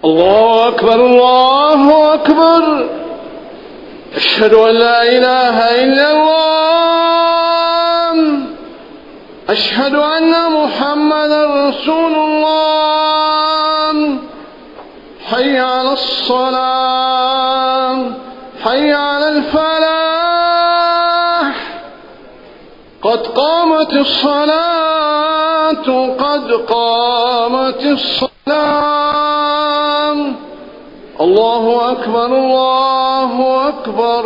الله أكبر الله أكبر. أشهد أن لا إله إلا الله. أشهد أن محمدا رسول الله. حي على الصلاة، حي على الفلاح. قد قامت الصلاة، قد قامت الصلاة. الله أكبر الله أكبر.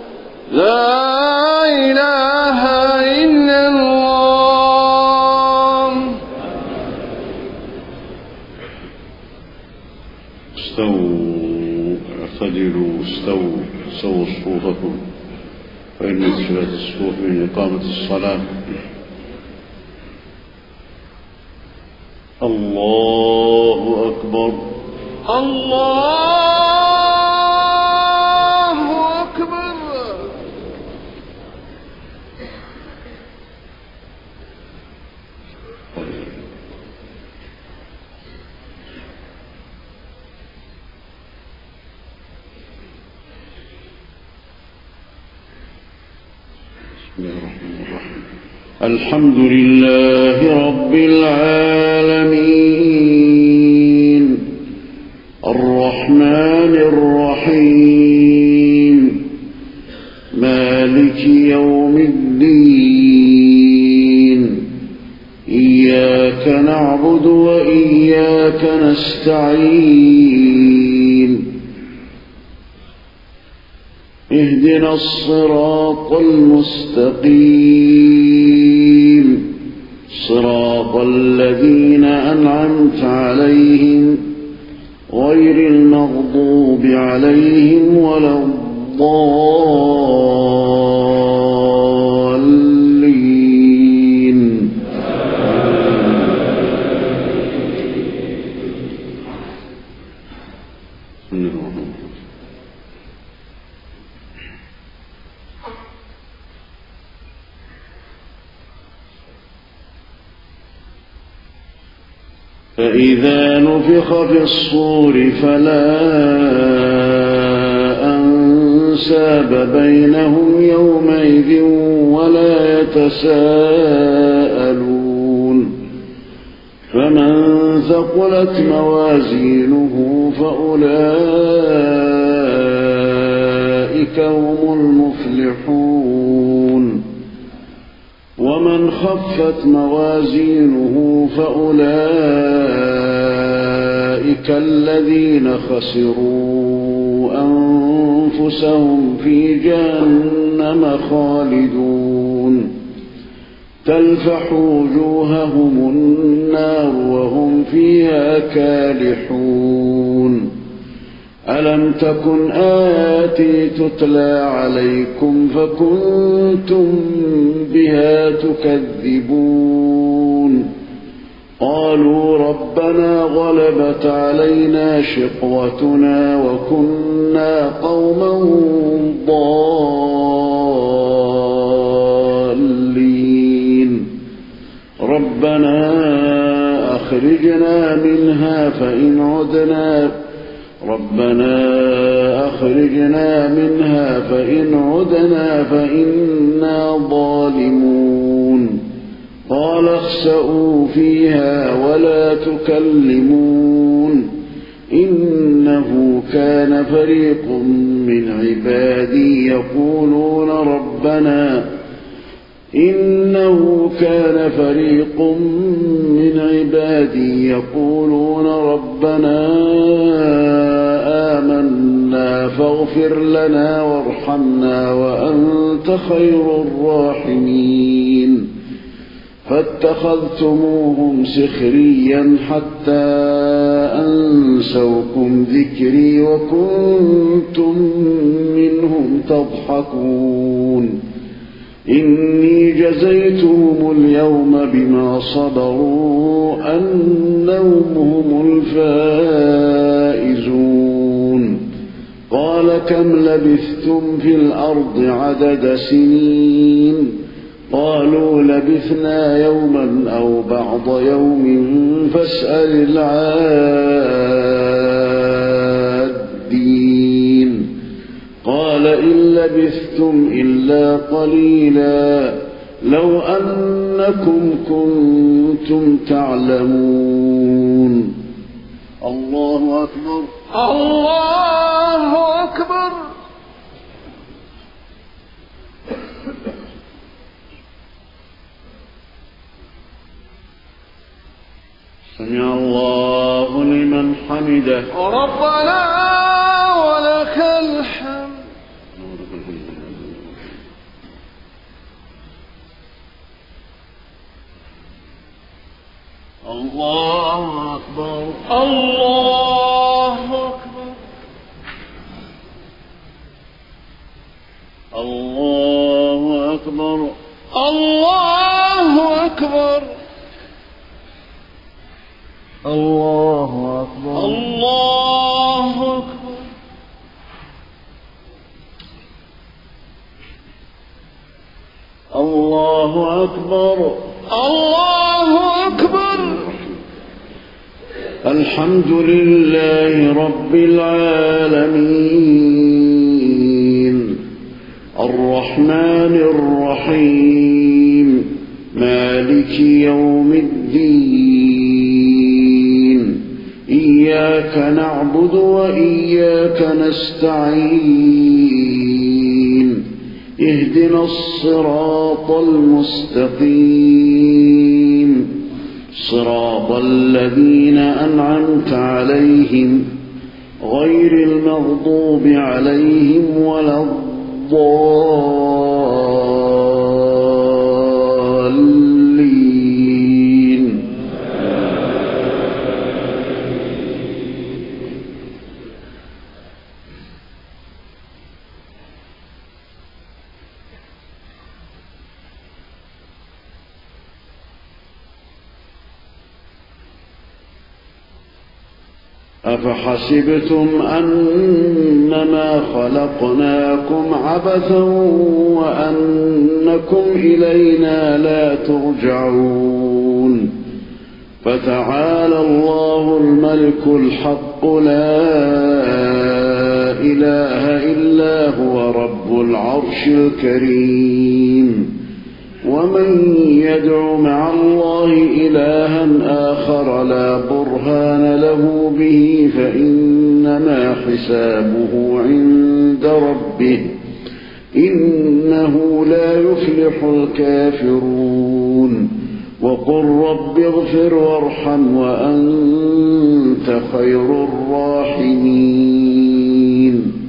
لا إله إلا الله. استووا اعتدلوا استووا صفوفكم، فإن صلاة الصفوف من إقامة الصلاة. الله أكبر الله أكبر. بسم الله الرحمن الرحيم. الحمد لله رب العالمين الرحمن الرحيم مالك يوم الدين. إياك نعبد وإياك نستعين. اهدنا الصراط المستقيم، صراط الذين أنعمت عليهم غير المغضوب عليهم ولا الضالين. فإذا نفخ في الصور فلا أنساب بينهم يومئذ ولا يتساءلون. فمن ثقلت موازينه فأولئك هم المفلحون. ومن خفت موازينه فأولئك الذين خسروا أنفسهم في جهنم خالدون. تلفح وجوههم النار وهم فيها كالحون. ألم تكن آياتي تتلى عليكم فكنتم بها تكذبون. قالوا ربنا غلبت علينا شقوتنا وكنا قوما ضالين. ربنا أخرجنا منها فإن عدنا فإنا ظالمون. قال اخسئوا فيها ولا تكلمون. إنه كان فريق من عبادي يقولون ربنا آمنا فاغفر لنا وارحمنا وأنت خير الراحمين. فاتخذتموهم سخريا حتى أنسوكم ذكري وكنتم منهم تضحكون. إني جزيتهم اليوم بما صبروا أنهم هم الفائزون. قال كم لبثتم في الأرض عدد سنين؟ قالوا لبثنا يوما أو بعض يوم فاسأل العادين. لبثتم إلا قليلا لو أنكم كنتم تعلمون. الله أكبر. الله أكبر. سمع الله لمن حمده. ربنا ولك الحمد. الله أكبر. الله أكبر. الله أكبر. الله أكبر. الله أكبر. الله أكبر. الله أكبر. الله أكبر. الحمد لله رب العالمين الرحمن الرحيم مالك يوم الدين إياك نعبد وإياك نستعين اهدنا الصراط المستقيم صراط الذين أنعمت عليهم غير المغضوب عليهم ولا الضالين. أفحسبتم أنما خلقناكم عبثا وأنكم إلينا لا ترجعون فتعالى الله الملك الحق لا إله إلا هو رب العرش الكريم. ومن يدع مع الله إلها آخر لا برهان له به فإنما حسابه عند ربه إنه لا يفلح الكافرون. وقل رب اغفر وارحم وأنت خير الراحمين.